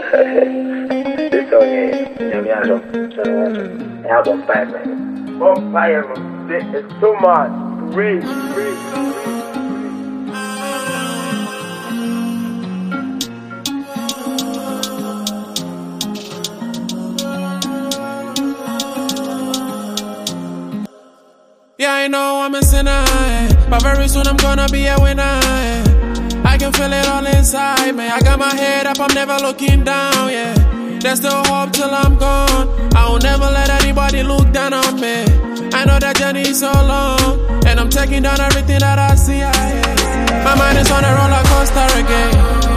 This song here, I have a fire, man. One fire, man. It's too much. Breathe. Yeah, I know I'm a sinner, but very soon I'm gonna be a winner. I can feel it all inside me. I got my head up, I'm never looking down, yeah. There's still hope till I'm gone. I will never let anybody look down on me. I know that journey is so long, and I'm taking down everything that I see. My mind is on a roller coaster again,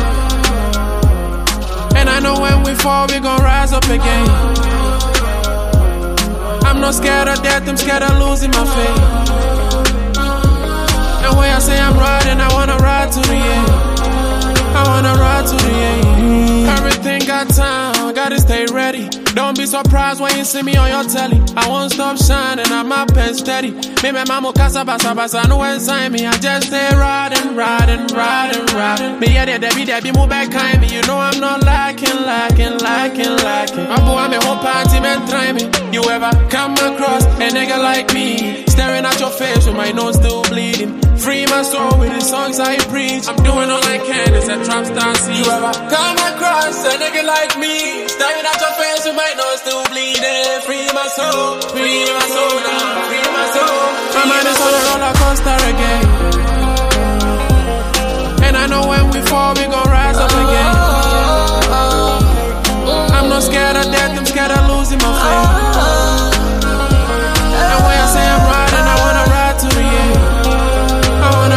and I know when we fall, we gon' rise up again. I'm not scared of death, I'm scared of losing my faith. And when I say I'm riding, I wanna ride to the end. I wanna ride to the end. Everything got time, I gotta stay ready. Don't be surprised when you see me on your telly. I won't stop shining, I'm up and steady. Me mama casa basa basa, no inside me. I just stay riding. Me yeah, Debbie, move back kind me. You know I'm not lacking. My boy, I'm a whole party, man, try me. You ever come across a nigga like me? Staring at your face with my nose still bleeding. Free my soul with the songs I preach. I'm doing all I can, it's a trap star scene. You ever come across a nigga like me? Staring at your face with my nose still bleeding. Free my soul now, free my soul. My mind is on a roller coaster again, and I know when we fall, we gon' rise up again. I'm not scared of death, I'm scared of losing my faith. And when I say I'm riding, I wanna ride to the end. I wanna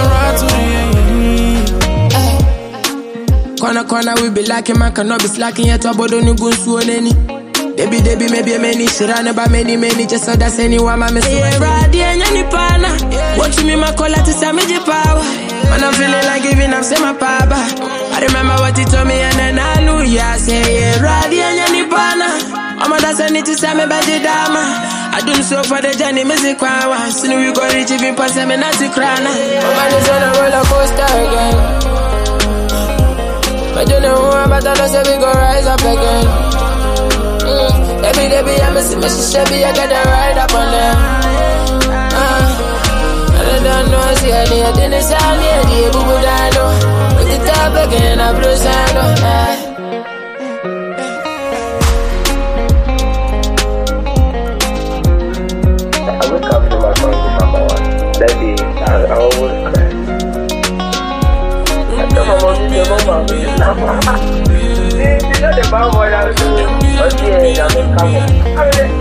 ride to the end. Corner, we be lacking, man cannot be slacking yet. About only good so any. Debbie, maybe a many, Shirana, but many, just so that's anyone, my missing. Yeah, Radi and any partner. Watch me, my collar to Samiji power. Man, I'm feeling like giving up, say my papa. I remember what he told me, and then I knew, yeah, say, yeah, Radi and any partner. Mama, that's I need to say me by the dama. I do so for the journey, music power. Soon we go reach even past me, not to cry. My man is on a roller coaster again. But you know what, but I know say we go rise up again. Debbie, I'm a Shabby, I gotta ride up on them. I don't know, see, I didn't sound near the boo dino. With the top again, I'm blue sand. I wake up to my phone with number one. Baby, I always cry. I tell my mom, you know the bad boy I was doing. Okay, I'm coming.